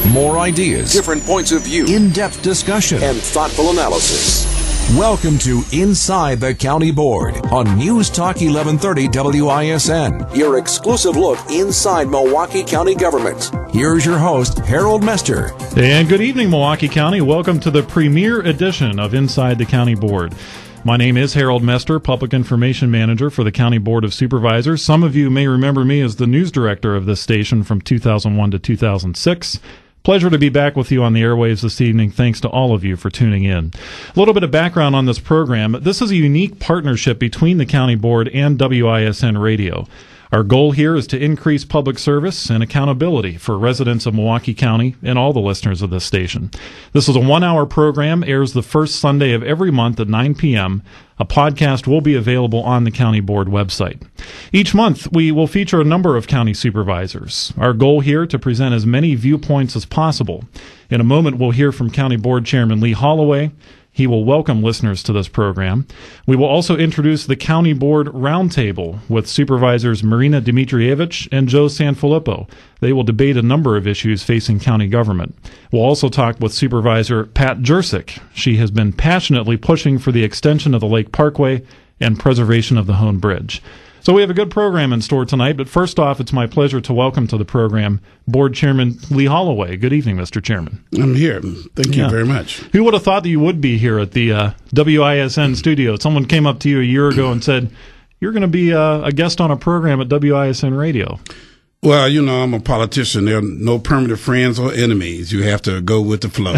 More ideas, different points of view, in-depth discussion, and thoughtful analysis. Welcome to Inside the County Board on News Talk 1130 WISN. Your exclusive look inside Milwaukee County government. Here's your host, Harold Mester. And good evening, Milwaukee County. Welcome to the premiere edition of Inside the County Board. My name is Harold Mester, Public Information Manager for the County Board of Supervisors. Some of you may remember me as the news director of this station from 2001 to 2006. Pleasure to be back with you on the airwaves this evening. Thanks to all of you for tuning in. A little bit of background on this program. This is a unique partnership between the County Board and WISN Radio. Our goal here is to increase public service and accountability for residents of Milwaukee County and all the listeners of this station. This is a 1-hour program, airs the first Sunday of every month at 9 p.m. A podcast will be available on the County Board website. Each month, we will feature a number of county supervisors. Our goal here to present as many viewpoints as possible. In a moment, we'll hear from County Board Chairman Lee Holloway. He will welcome listeners to this program. We will also introduce the County Board Roundtable with Supervisors Marina Dimitrievich and Joe Sanfilippo. They will debate a number of issues facing county government. We'll also talk with Supervisor Pat Jurczyk. She has been passionately pushing for the extension of the Lake Parkway and preservation of the Hone Bridge. So we have a good program in store tonight, but first off, it's my pleasure to welcome to the program Board Chairman Lee Holloway. Good evening, Mr. Chairman. I'm here. Thank you very much. Who would have thought that you would be here at the WISN studio? Someone came up to you a year ago and said, you're going to be a guest on a program at WISN Radio. Well, you know, I'm a politician. There are no permanent friends or enemies. You have to go with the flow.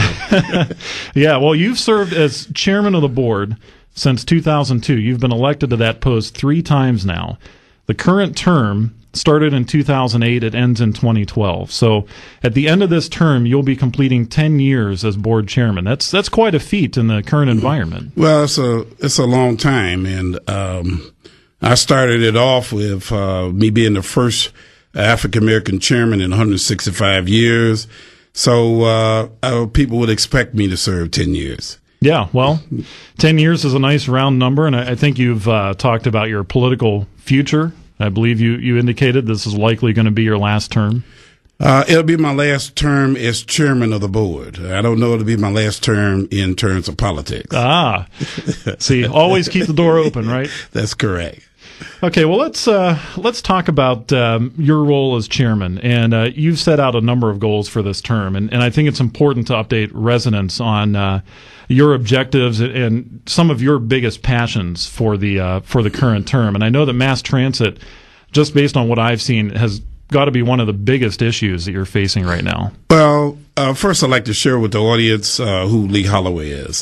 Yeah, well, you've served as chairman of the board since 2002. You've been elected to that post 3 times now. The current term started in 2008. It ends in 2012. So at the end of this term, you'll be completing 10 years as board chairman. That's quite a feat in the current environment. Well, it's a long time, and I started it off with me being the first African-American chairman in 165 years. So people would expect me to serve 10 years. Yeah, well, 10 years is a nice round number, and I think you've talked about your political future. I believe you indicated this is likely going to be your last term. It'll be my last term as chairman of the board. I don't know it'll be my last term in terms of politics. See, always keep the door open, right? That's correct. Okay, well, let's talk about your role as chairman. And you've set out a number of goals for this term, and I think it's important to update residents on your objectives and some of your biggest passions for the current term. And I know that mass transit, just based on what I've seen, has got to be one of the biggest issues that you're facing right now. Well, first I'd like to share with the audience who Lee Holloway is.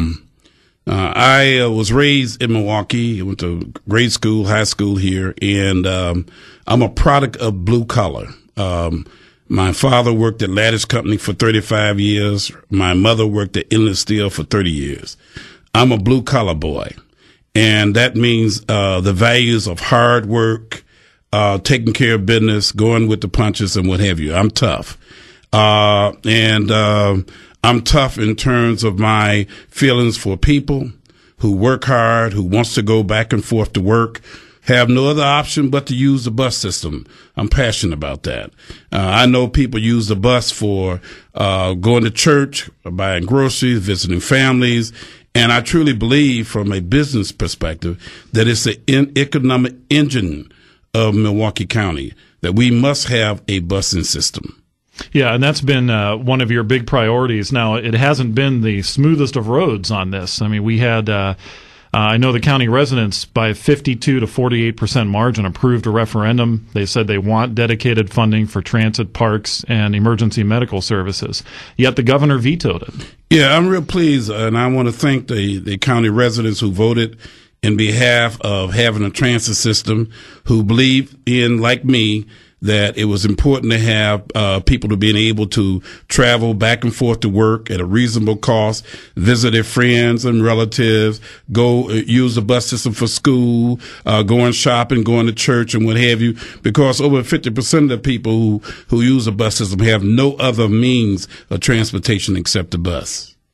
I was raised in Milwaukee. I went to grade school, high school here, and I'm a product of blue collar. My father worked at Lattice Company for 35 years. My mother worked at Inland Steel for 30 years. I'm a blue collar boy, and that means the values of hard work, taking care of business, going with the punches, and what have you. I'm tough, and I'm tough in terms of my feelings for people who work hard, who wants to go back and forth to work, have no other option but to use the bus system. I'm passionate about that. I know people use the bus for going to church, buying groceries, visiting families, and I truly believe from a business perspective that it's the economic engine of Milwaukee County, that we must have a busing system. Yeah, and that's been one of your big priorities. Now, it hasn't been the smoothest of roads on this. I mean, we had, I know the county residents by 52 to 48% margin approved a referendum. They said they want dedicated funding for transit, parks, and emergency medical services. Yet the governor vetoed it. Yeah, I'm real pleased, and I want to thank the county residents who voted in behalf of having a transit system, who believe in, like me, that it was important to have people to being able to travel back and forth to work at a reasonable cost, visit their friends and relatives, go use the bus system for school, going shopping, going to church, and what have you, because over 50% of the people who use the bus system have no other means of transportation except the bus.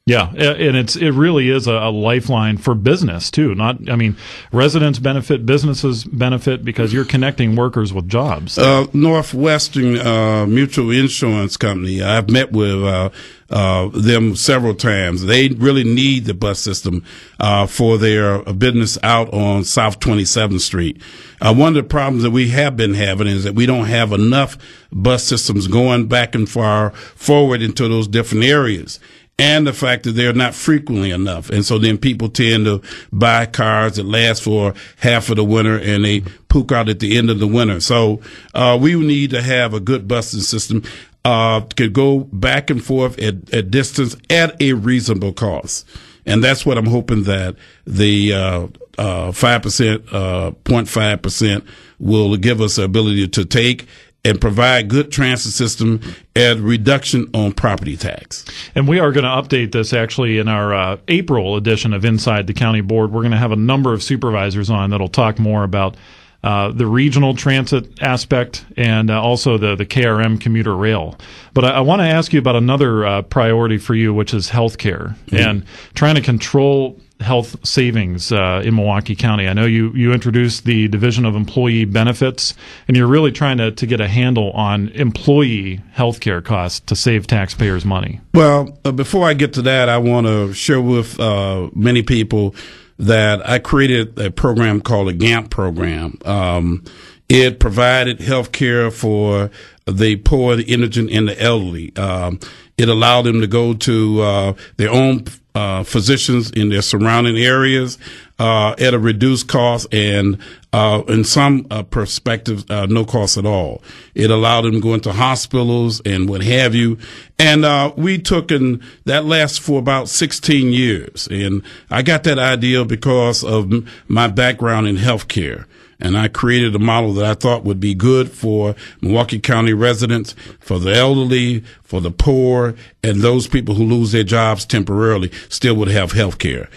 Yeah, and it really is a lifeline for business too. Residents benefit, businesses benefit because you're connecting workers with jobs. Northwestern Mutual Insurance Company, I've met with them several times. They really need the bus system for their business out on South 27th Street. One of the problems that we have been having is that we don't have enough bus systems going back and forward into those different areas. And the fact that they're not frequently enough. And so then people tend to buy cars that last for half of the winter and they pook out at the end of the winter. So, we need to have a good busing system, could go back and forth at distance at a reasonable cost. And that's what I'm hoping that the, 5%, 0.5% will give us the ability to take and provide good transit system and reduction on property tax. And we are going to update this actually in our April edition of Inside the County Board. We're going to have a number of supervisors on that'll talk more about the regional transit aspect and also the KRM commuter rail. But I want to ask you about another priority for you, which is healthcare and trying to control health savings in Milwaukee County. I know you introduced the Division of Employee Benefits, and you're really trying to get a handle on employee health care costs to save taxpayers money. Well, before I get to that, I want to share with many people that I created a program called a GAMP program. It provided health care for the poor, the indigent, and the elderly. It allowed them to go to their own physicians in their surrounding areas at a reduced cost and in some perspectives no cost at all. It allowed them to go into hospitals and what have you. And we took and that lasts for about 16 years. And I got that idea because of my background in healthcare. And I created a model that I thought would be good for Milwaukee County residents, for the elderly, for the poor, and those people who lose their jobs temporarily still would have health care.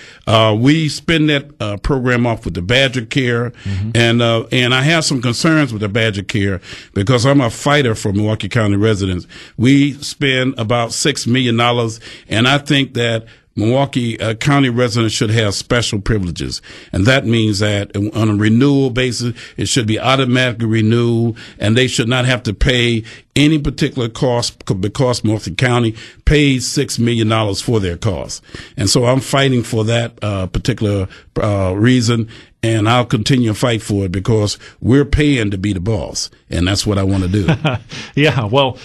We spin that program off with the Badger Care, and I have some concerns with the Badger Care because I'm a fighter for Milwaukee County residents. We spend about $6 million, and I think that Milwaukee County residents should have special privileges. And that means that on a renewal basis, it should be automatically renewed, and they should not have to pay any particular cost because Milwaukee County pays $6 million for their costs. And so I'm fighting for that particular reason, and I'll continue to fight for it because we're paying to be the boss, and that's what I want to do. Yeah, well,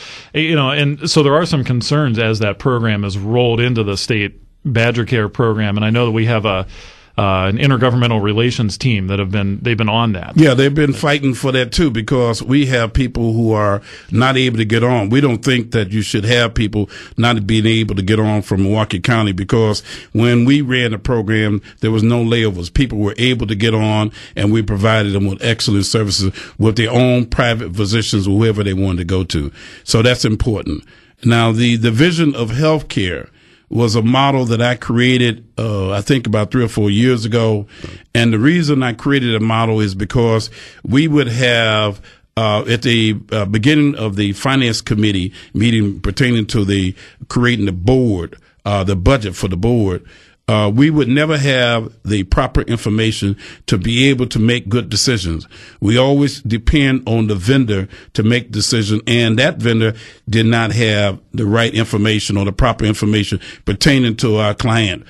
and so there are some concerns as that program is rolled into the state Badger Care program, and I know that we have an intergovernmental relations team that they've been on that. Yeah, they've been fighting for that too because we have people who are not able to get on. We don't think that you should have people not being able to get on from Milwaukee County because when we ran the program, there was no layovers. People were able to get on, and we provided them with excellent services with their own private physicians or whoever they wanted to go to. So that's important. Now, the Division of Healthcare was a model that I created, I think about 3 or 4 years ago. And the reason I created a model is because we would have, at the beginning of the finance committee meeting pertaining to the creating the board, the budget for the board, we would never have the proper information to be able to make good decisions. We always depend on the vendor to make decisions, and that vendor did not have the right information or the proper information pertaining to our client.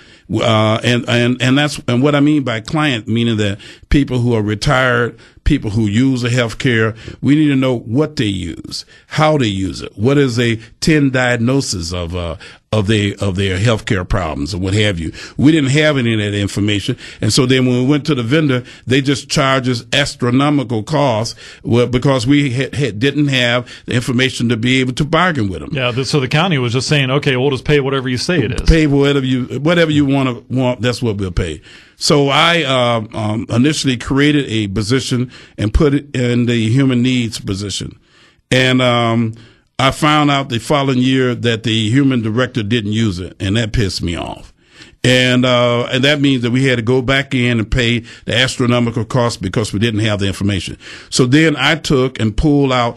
And what I mean by client, meaning that people who are retired, people who use the health care, we need to know what they use, how they use it, what is a 10 diagnosis of their health care problems or what have you. We didn't have any of that information. And so then when we went to the vendor, they just charged us astronomical costs because we didn't have the information to be able to bargain with them. Yeah, so the county was just saying, okay, we'll just pay whatever you say it is. Pay whatever you want, that's what we'll pay. So I initially created a position and put it in the human needs position. And I found out the following year that the human director didn't use it, and that pissed me off. And that means that we had to go back in and pay the astronomical cost because we didn't have the information. So then I took and pulled out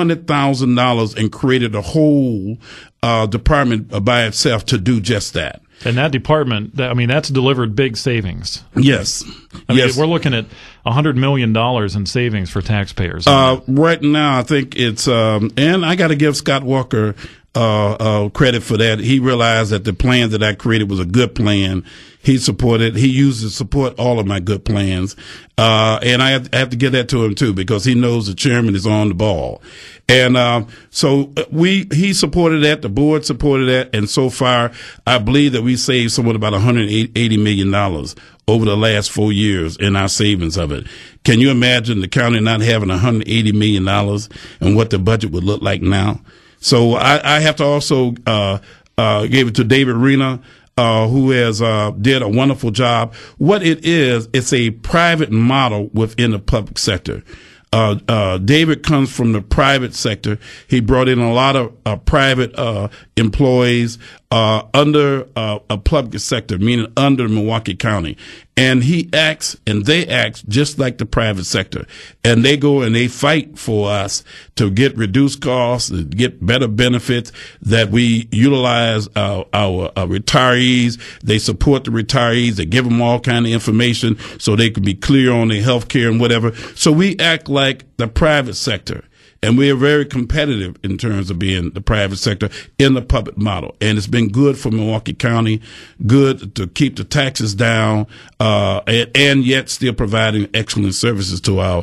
$200,000 and created a whole department by itself to do just that. And that department, that's delivered big savings. Yes. Yes. We're looking at $100 million in savings for taxpayers. Right now, I think it's, and I got to give Scott Walker credit for that. He realized that the plan that I created was a good plan. He supported, he used to support all of my good plans. And I have to give that to him too, because he knows the chairman is on the ball. And, so he supported that. The board supported that. And so far, I believe that we saved somewhat about $180 million over the last 4 years in our savings of it. Can you imagine the county not having $180 million and what the budget would look like now? So I have to also, give it to David Rena, who has did a wonderful job. What it is, it's a private model within the public sector. David comes from the private sector. He brought in a lot of private employees under a public sector, meaning under Milwaukee County. And he acts and they act just like the private sector. And they go and they fight for us to get reduced costs, to get better benefits, that we utilize our retirees. They support the retirees. They give them all kind of information so they can be clear on their health care and whatever. So we act like the private sector. And we are very competitive in terms of being the private sector in the public model. And it's been good for Milwaukee County, good to keep the taxes down, and yet still providing excellent services to our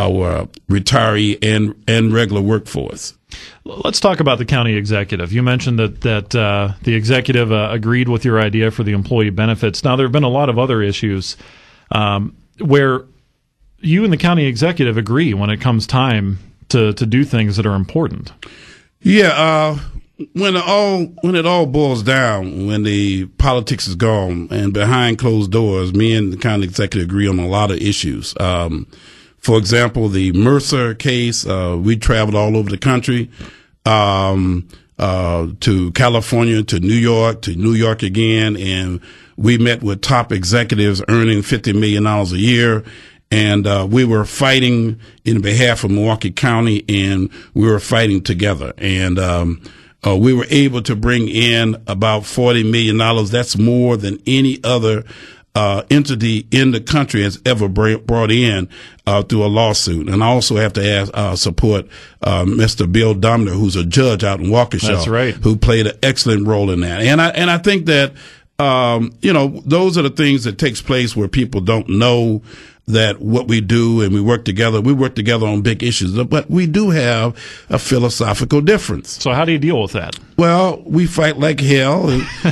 retiree and regular workforce. Let's talk about the county executive. You mentioned that the executive agreed with your idea for the employee benefits. Now, there have been a lot of other issues where you and the county executive agree when it comes time to do things that are important. Yeah, when it all boils down, when the politics is gone and behind closed doors, me and the county executive agree on a lot of issues. For example, the Mercer case, we traveled all over the country, to California, to New York again, and we met with top executives earning $50 million a year. And we were fighting in behalf of Milwaukee County, and we were fighting together. And we were able to bring in about $40 million. That's more than any other entity in the country has ever brought in through a lawsuit. And I also have to support Mr. Bill Domner, who's a judge out in Waukesha. That's right. Who played an excellent role in that. And I think that those are the things that takes place where people don't know that what we do, and we work together on big issues, but we do have a philosophical difference. So how do you deal with that? Well, we fight like hell,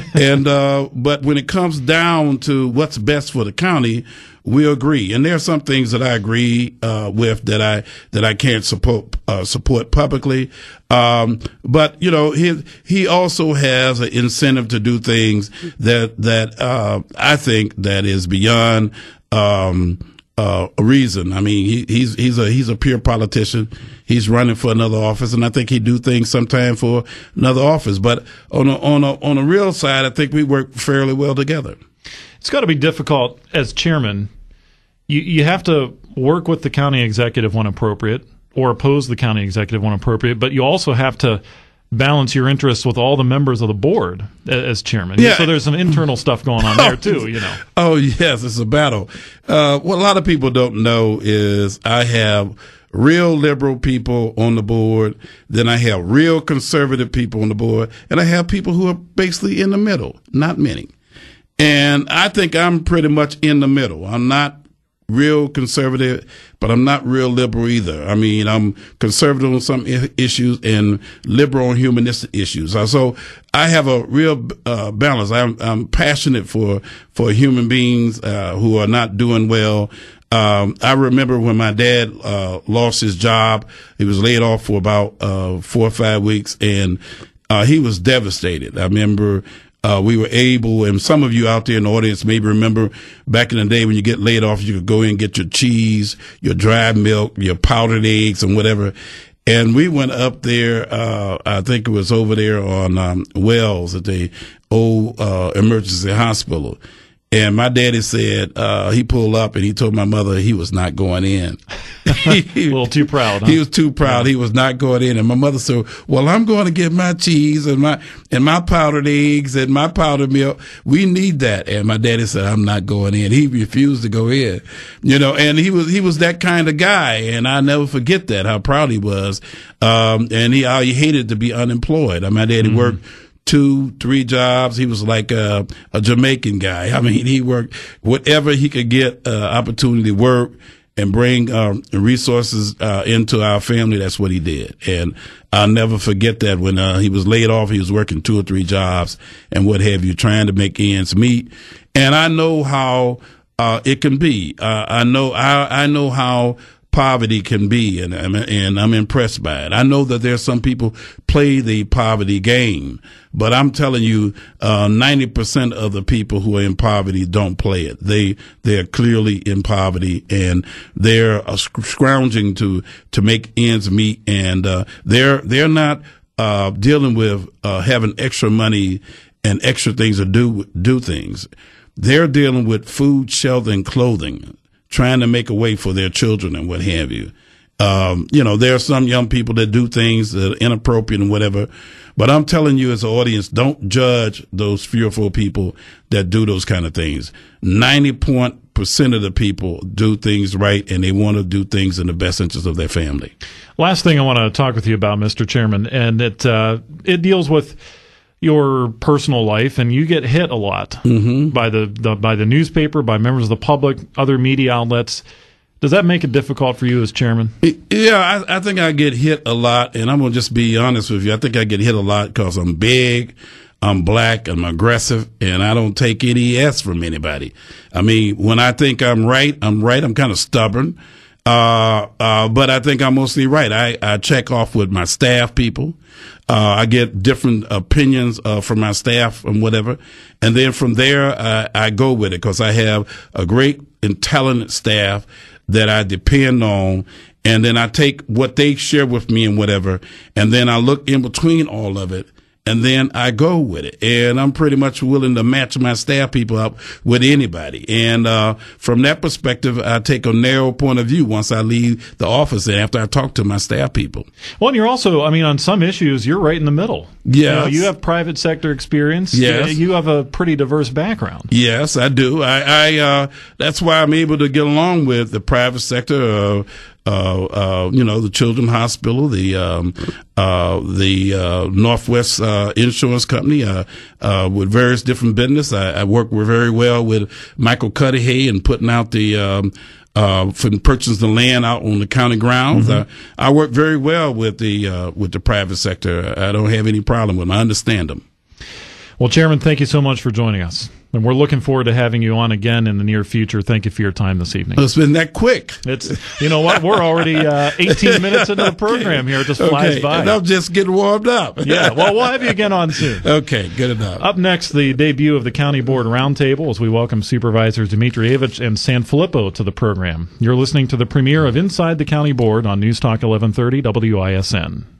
but when it comes down to what's best for the county, we agree. And there are some things that I agree with that I can't support publicly. But he also has an incentive to do things that I think that is beyond a reason. I mean, he's a pure politician. He's running for another office, and I think he'd do things sometime for another office. But on a real side, I think we work fairly well together. It's got to be difficult as chairman. You have to work with the county executive when appropriate, or oppose the county executive when appropriate. But you also have to balance your interests with all the members of the board as chairman. Yeah. So there's some internal stuff going on there too, Oh, yes, it's a battle. What a lot of people don't know is I have real liberal people on the board, then I have real conservative people on the board, and I have people who are basically in the middle, not many. And I think I'm pretty much in the middle. I'm not real conservative, but I'm not real liberal either. I mean, I'm conservative on some issues and liberal on humanistic issues. So I have a real balance. I'm passionate for human beings who are not doing well. I remember when my dad lost his job. He was laid off for about 4 or 5 weeks, and he was devastated. I remember we were able, and some of you out there in the audience maybe remember back in the day when you get laid off, you could go in and get your cheese, your dried milk, your powdered eggs, and whatever. And we went up there, I think it was over there on Wells at the old emergency hospital. And my daddy said, he pulled up and he told my mother he was not going in. A little too proud, huh? He was too proud. Yeah. He was not going in. And my mother said, well, I'm going to get my cheese and my powdered eggs and my powdered milk. We need that. And my daddy said, I'm not going in. He refused to go in, and he was that kind of guy. And I never forget that, how proud he was. And he hated to be unemployed. My daddy worked 2-3 jobs. He was like a Jamaican guy. I mean, he worked whatever he could get opportunity to work and bring resources into our family. That's what he did. And I'll never forget that when he was laid off, he was working 2 or 3 jobs and what have you, trying to make ends meet. And I know how it can be. I know how poverty can be, and I'm impressed by it. I know that there's some people play the poverty game, but I'm telling you, 90% of the people who are in poverty don't play it. They're clearly in poverty, and they're scrounging to make ends meet, and they're not dealing with having extra money and extra things to do things. They're dealing with food, shelter, and clothing, trying to make a way for their children and what have you. There are some young people that do things that are inappropriate and whatever. But I'm telling you as an audience, don't judge those fearful people that do those kind of things. 90% of the people do things right, and they want to do things in the best interest of their family. Last thing I want to talk with you about, Mr. Chairman, and it deals with your personal life, and you get hit a lot by the newspaper, by members of the public, other media outlets. Does that make it difficult for you as chairman? Yeah, I think I get hit a lot, and I'm going to just be honest with you. I think I get hit a lot because I'm big, I'm black, I'm aggressive, and I don't take any S from anybody. I mean, when I think I'm right. I'm kind of stubborn, but I think I'm mostly right. I check off with my staff people. I get different opinions from my staff and whatever. And then from there, I go with it because I have a great and talented staff that I depend on. And then I take what they share with me and whatever. And then I look in between all of it. And then I go with it. And I'm pretty much willing to match my staff people up with anybody. And from that perspective, I take a narrow point of view once I leave the office and after I talk to my staff people. Well, and you're also, on some issues, you're right in the middle. Yes. You have private sector experience. Yes. You have a pretty diverse background. Yes, I do. I that's why I'm able to get along with the private sector, the Children's Hospital, the Northwest Insurance Company, with various different business. I work very well with Michael Cudahy and putting out for purchasing the land out on the county grounds. I work very well with the private sector. I don't have any problem with them. I understand them. Well, Chairman, thank you so much for joining us. And we're looking forward to having you on again in the near future. Thank you for your time this evening. It's been that quick. You know what? We're already 18 minutes into the program here. It just flies by. And I'm just getting warmed up. Yeah, well, we'll have you again on soon. Okay, good enough. Up next, the debut of the County Board Roundtable as we welcome Supervisors Dimitrievich and Sanfilippo to the program. You're listening to the premiere of Inside the County Board on News Talk 1130 WISN.